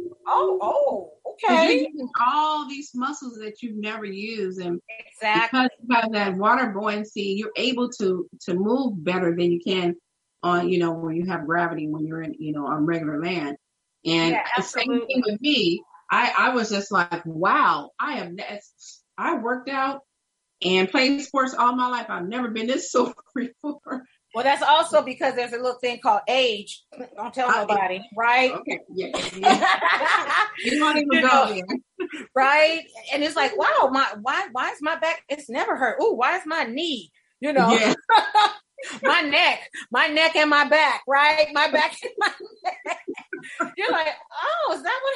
oh, okay, you're using all these muscles that you've never used, and exactly because you have that water buoyancy, you're able to move better than you can on when you have gravity, when you're in on regular land. And the same thing with me. I was just like, wow, I worked out and played sports all my life. I've never been this sore before. Well, that's also because there's a little thing called age. Don't tell nobody, right? Okay, yeah. You don't even go there. Right? And it's like, wow, why is my back? It's never hurt. Ooh, why is my knee? Yeah. my neck and my back, right? My back and my neck. You're like, oh, is that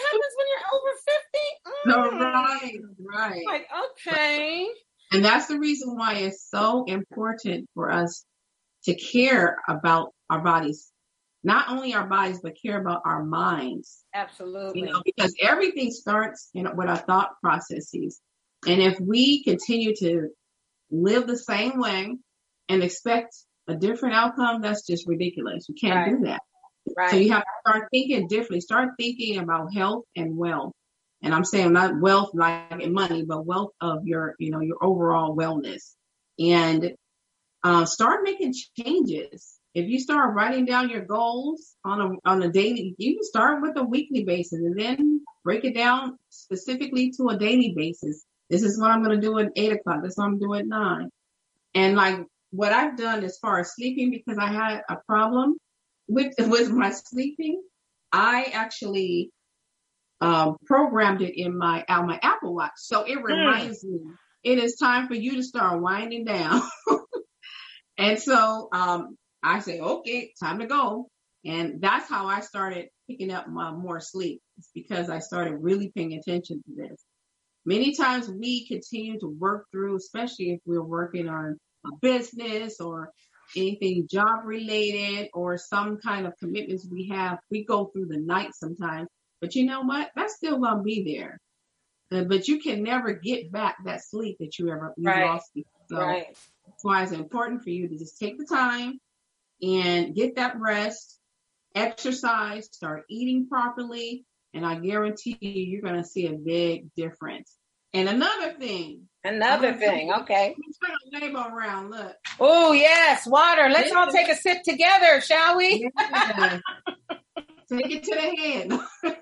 what happens when you're over 50? Right. Like, okay. And that's the reason why it's so important for us to care about our bodies. Not only our bodies, but care about our minds. Absolutely. Because everything starts with our thought processes. And if we continue to live the same way and expect a different outcome, that's just ridiculous. You can't do that. Right. So you have to start thinking differently. Start thinking about health and wealth. And I'm saying not wealth like money, but wealth of your overall wellness. And start making changes. If you start writing down your goals on a daily, you can start with a weekly basis and then break it down specifically to a daily basis. This is what I'm going to do at 8 o'clock. This is what I'm doing at 9. And like what I've done as far as sleeping, because I had a problem with my sleeping, I actually programmed it on my Apple Watch. So it reminds me, it is time for you to start winding down. And so I say, okay, time to go. And that's how I started picking up my more sleep. It's because I started really paying attention to this. Many times we continue to work through, especially if we're working on a business or anything job related or some kind of commitments we have, we go through the night sometimes. But you know what? That's still going to be there. But you can never get back that sleep that you lost. So that's why it's important for you to just take the time and get that rest, exercise, start eating properly, and I guarantee you're going to see a big difference. And another thing. Okay. Turn the label around. Look. Oh, yes, water. Let's all take a sip together, shall we? Yeah. Take it to the head.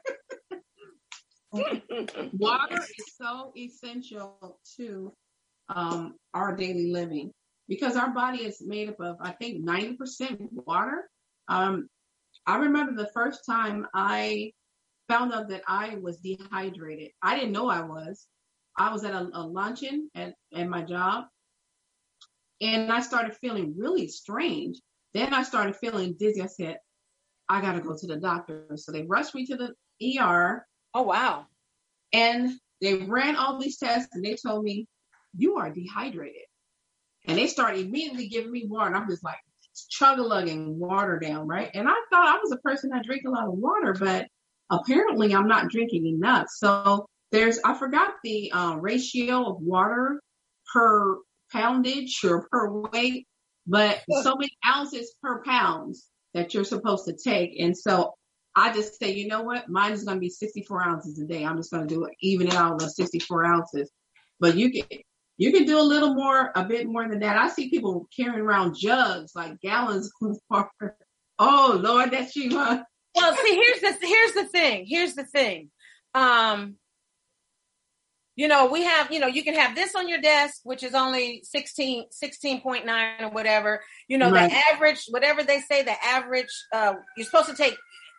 Water is so essential to our daily living because our body is made up of, I think, 90% water. I remember the first time I found out that I was dehydrated. I didn't know I was. I was at a luncheon at my job, and I started feeling really strange. Then I started feeling dizzy. I said, I got to go to the doctor. So they rushed me to the ER. Oh, wow. And they ran all these tests, and they told me, you are dehydrated. And they started immediately giving me water. And I'm just like chug-a-lugging water down, right? And I thought I was a person that drank a lot of water, but apparently I'm not drinking enough. So I forgot the ratio of water per poundage or per weight, but so many ounces per pound that you're supposed to take. And so I just say, you know what? Mine is going to be 64 ounces a day. I'm just going to do it, even it out of 64 ounces. But you can do a bit more than that. I see people carrying around jugs, like gallons of water. Oh, Lord, that's you, huh? Well, see, here's the thing. We have, you can have this on your desk, which is only 16.9 or whatever. Right. The average, whatever they say, you're supposed to take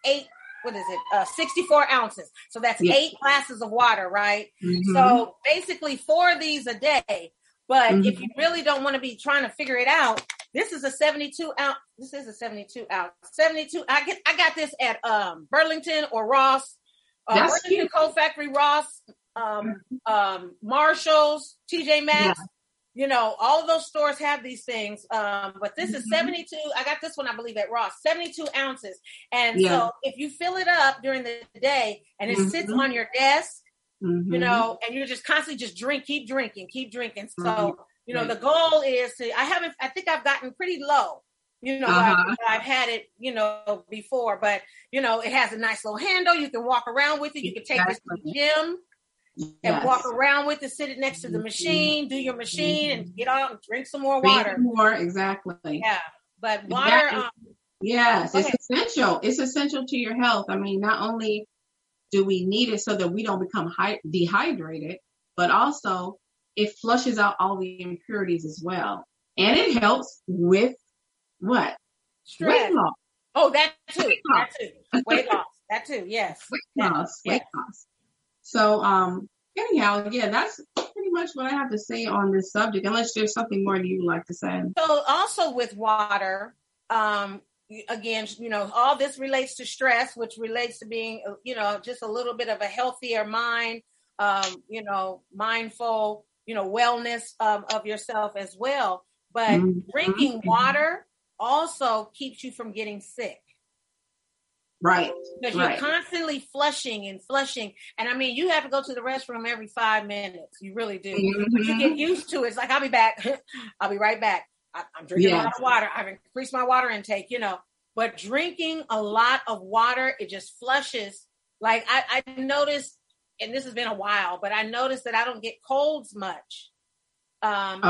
64 ounces. So that's 8 glasses of water, right? Mm-hmm. So basically 4 of these a day. But if you really don't want to be trying to figure it out, this is a 72 ounce. This is a 72 ounce. 72. I got this at Burlington or Ross. Burlington Coal Factory, Ross, Marshalls, TJ Maxx. Yeah. All of those stores have these things. But this is 72. I got this one, I believe, at Ross, 72 ounces. And so if you fill it up during the day and it sits on your desk, and you're just constantly just keep drinking. So, the goal is I think I've gotten pretty low, I've had it, before, but, it has a nice little handle. You can walk around with it. You can take this to the gym. And walk around with it, sit it next to the machine, do your machine, and get out and drink some more water. Exactly. Yeah, but water. Yes, it's essential. It's essential to your health. I mean, not only do we need it so that we don't become dehydrated, but also it flushes out all the impurities as well, and it helps with what? Stress. Weight loss. Oh, that too. Weight loss. That too. Yes. Weight loss. So, anyhow, that's pretty much what I have to say on this subject, unless there's something more you would like to say. So also with water, again, all this relates to stress, which relates to being, just a little bit of a healthier mind, mindful, wellness of yourself as well. But drinking water also keeps you from getting sick. Right. Because you're constantly flushing. And I mean, you have to go to the restroom every 5 minutes. You really do. But you get used to it. It's like, I'll be back. I'll be right back. I'm drinking a lot of water. I've increased my water intake, but drinking a lot of water, it just flushes. Like I noticed, and this has been a while, but I noticed that I don't get colds much. And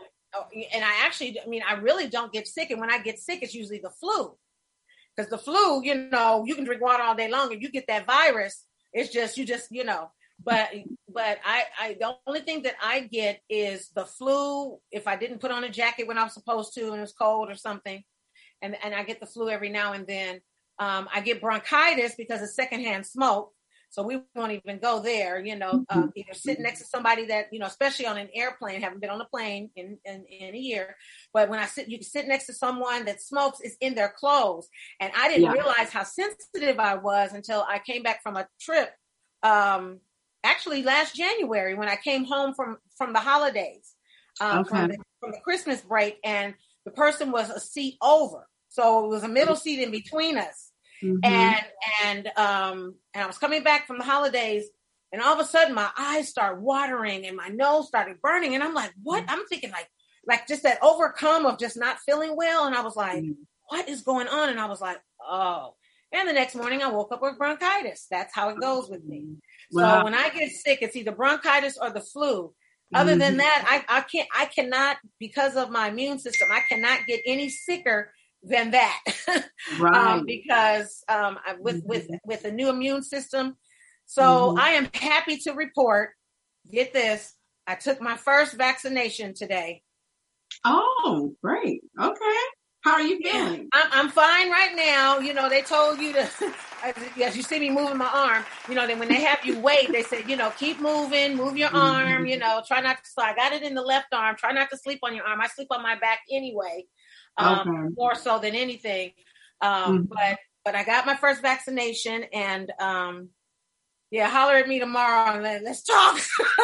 I really don't get sick. And when I get sick, it's usually the flu. Because the flu, you can drink water all day long and you get that virus. It's just, but I the only thing that I get is the flu if I didn't put on a jacket when I was supposed to and it was cold or something. And I get the flu every now and then. I get bronchitis because of secondhand smoke. So we won't even go there, either sitting next to somebody that, especially on an airplane, haven't been on a plane in a year. But when you can sit next to someone that smokes, it's in their clothes. And I didn't realize how sensitive I was until I came back from a trip. Actually last January when I came home from the holidays, from the Christmas break, and the person was a seat over. So it was a middle seat in between us. And I was coming back from the holidays, and all of a sudden my eyes start watering and my nose started burning. And I'm like, what? I'm thinking like just that overcome of just not feeling well. And I was like, what is going on? And I was like, oh. And the next morning I woke up with bronchitis. That's how it goes with me. Wow. So when I get sick, it's either bronchitis or the flu. Other than that, I cannot, because of my immune system, I cannot get any sicker than that. Right. Because with a new immune system. So I am happy to report, get this, I took my first vaccination today. Oh, great. Okay. How are you feeling? I'm fine right now. They told you to, as you see me moving my arm, then when they have you wait, they said, keep moving, move your arm, try not to, so I got it in the left arm, try not to sleep on your arm. I sleep on my back anyway. More so than anything. But I got my first vaccination, and holler at me tomorrow and let's talk.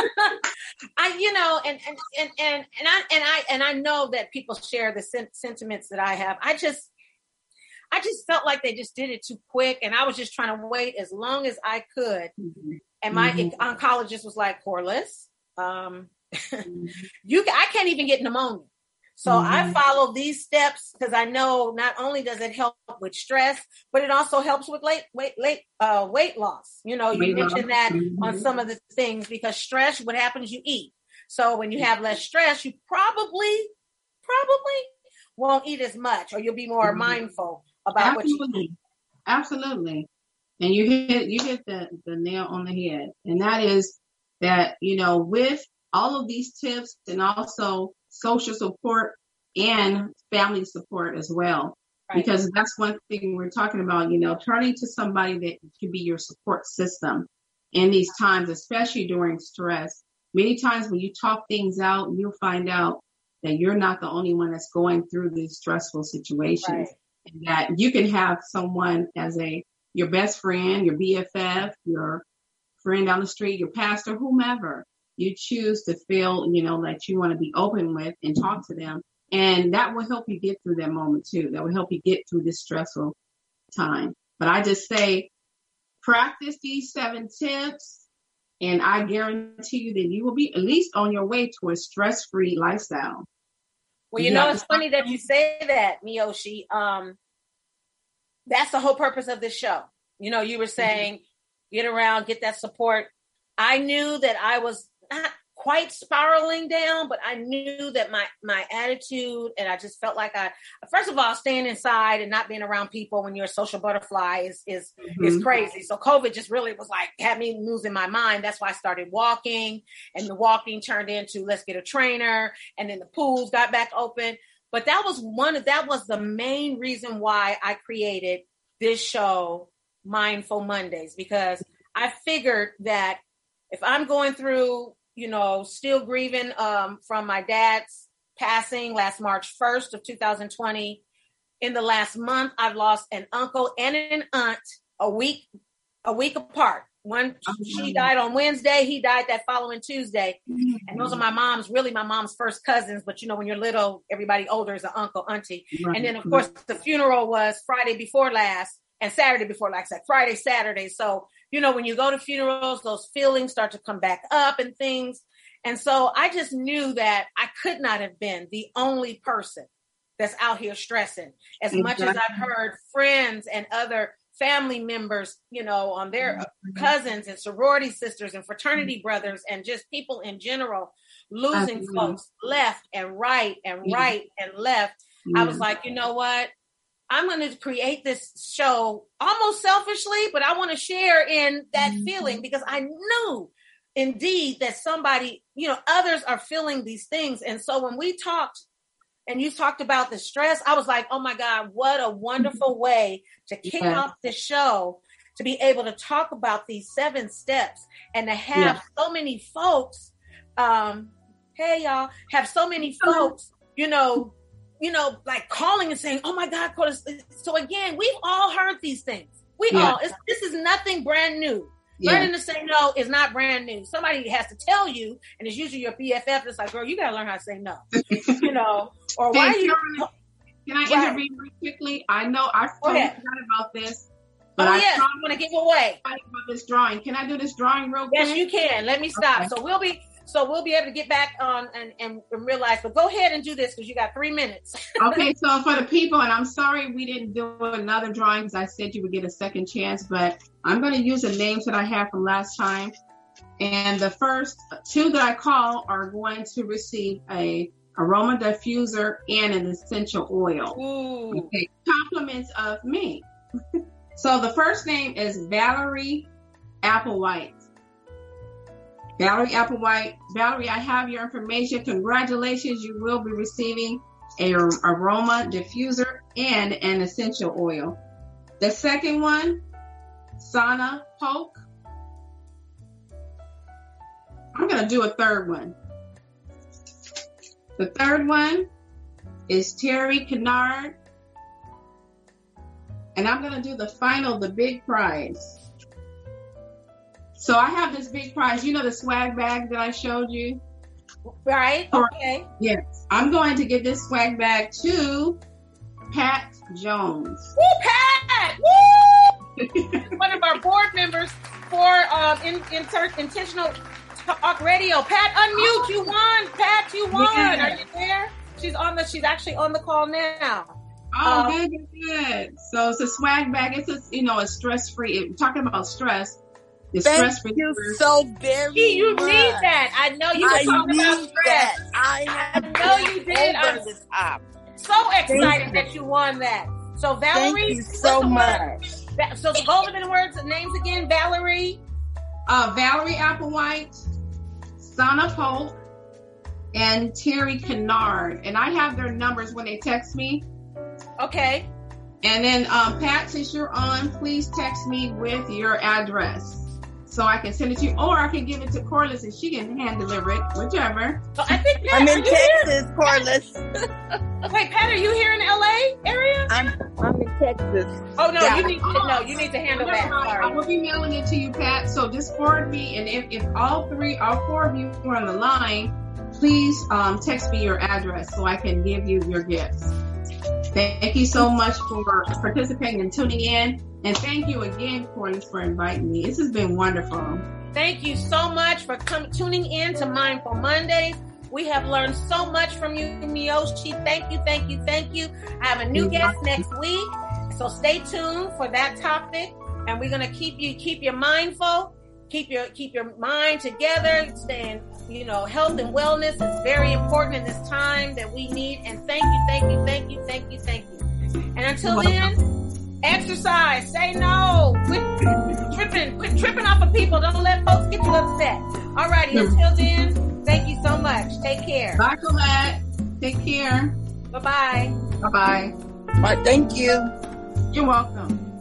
I know that people share the sentiments that I have. I just felt like they just did it too quick, and I was just trying to wait as long as I could. And my oncologist was like, Corliss, I can't even get pneumonia. So I follow these steps because I know not only does it help with stress, but it also helps with weight loss. You mentioned that on some of the things, because stress, what happens, you eat. So when you have less stress, you probably won't eat as much, or you'll be more mindful about what you eat. Absolutely. And you hit the nail on the head. And that is that, with all of these tips and also social support and family support as well. Right. Because that's one thing we're talking about, turning to somebody that can be your support system in these times, especially during stress. Many times when you talk things out, you'll find out that you're not the only one that's going through these stressful situations. Right. And that you can have someone as your best friend, your BFF, your friend down the street, your pastor, whomever you choose to feel, that you want to be open with and talk to them. And that will help you get through that moment too. That will help you get through this stressful time. But I just say, practice these 7 tips, and I guarantee you that you will be at least on your way to a stress-free lifestyle. Well, it's funny that you say that, Miyoshi. That's the whole purpose of this show. You were saying, get around, get that support. I knew that I was not quite spiraling down, but I knew that my attitude, and I just felt like first of all, staying inside and not being around people when you're a social butterfly is crazy. So COVID just really was like, had me losing my mind. That's why I started walking, and the walking turned into let's get a trainer, and then the pools got back open. But that was the main reason why I created this show, Mindful Mondays, because I figured that if I'm going through, still grieving from my dad's passing last March 1st of 2020, in the last month, I've lost an uncle and an aunt a week apart. One, she died on Wednesday. He died that following Tuesday. And those are my mom's first cousins. But, you know, when you're little, everybody older is an uncle, auntie. Right. And then, of course, the funeral was Friday before last and Saturday before last, like Friday, Saturday. So, you know, when you go to funerals, those feelings start to come back up and things. And so I just knew that I could not have been the only person that's out here stressing. As much as I've heard friends and other family members, you know, on their cousins and sorority sisters and fraternity brothers and just people in general losing folks left and right and right and left. I was like, you know what? I'm going to create this show almost selfishly, but I want to share in that feeling because I knew indeed that somebody, you know, others are feeling these things. And so when we talked, and you talked about the stress, I was like, oh my God, what a wonderful way to kick off the show, to be able to talk about these 7 steps and to have so many folks, hey y'all, have so many folks, you know, like calling and saying, oh my God. So again, we've all heard these things. This is nothing brand new. Learning to say no is not brand new. Somebody has to tell you, and it's usually your BFF that's like, girl, you got to learn how to say no. You know, or why are you... Can I intervene really quickly? I know I totally forgot about this. But I want to give away. About this drawing. Can I do this drawing real quick? Yes, you can. Let me stop. Okay. So we'll be able to get back on and realize, but go ahead and do this because you got 3 minutes. Okay, so for the people, and I'm sorry we didn't do another drawing because I said you would get a second chance, but I'm going to use the names that I had from last time. And the first 2 that I call are going to receive a aroma diffuser and an essential oil. Ooh. Okay, compliments of me. So the first name is Valerie Applewhite. Valerie Applewhite. Valerie, I have your information. Congratulations. You will be receiving an aroma diffuser and an essential oil. The second one, Sana Polk. I'm going to do a third one. The third one is Terry Kennard. And I'm going to do the big prize. So I have this big prize. You know the swag bag that I showed you? Right. Okay. Yes. I'm going to give this swag bag to Pat Jones. Woo, Pat! Woo! One of our board members for Intentional Talk Radio. Pat, unmute. You won. Pat, you won. Yeah. Are you there? She's actually on the call now. Oh, good. So it's a swag bag. It's a stress-free. We're talking about stress. Thank you so very much. You need that. I know you were talking about stress. I know you did. I'm so excited that you won that. So Valerie, thank you so much. So the golden words, names again, Valerie. Valerie Applewhite, Sana Polk, and Terry Kennard. And I have their numbers when they text me. Okay. And then Pat, since you're on, please text me with your address so I can send it to you, or I can give it to Corliss and she can hand deliver it, whichever. So I think I'm in Texas, Corliss. Wait, Pat, are you here in LA area? I'm in Texas. Oh no, you need to handle that. Sorry. I will be mailing it to you, Pat. So just forward me, and if all 4 of you are on the line, please text me your address so I can give you your gifts. Thank you so much for participating and tuning in. And thank you again, Corliss, for inviting me. This has been wonderful. Thank you so much for tuning in to Mindful Mondays. We have learned so much from you, Miyoshi. Thank you, thank you, thank you. I have a new guest next week, so stay tuned for that topic. And we're going to keep you mindful, keep your mind together, staying, health and wellness is very important in this time that we need. And thank you, thank you, thank you, thank you, thank you. And until then, exercise, say no, quit tripping off of people. Don't let folks get you upset. All righty, until then, thank you so much. Take care. Bye, Colette. Take care. Bye-bye. Bye-bye. Bye, thank you. You're welcome.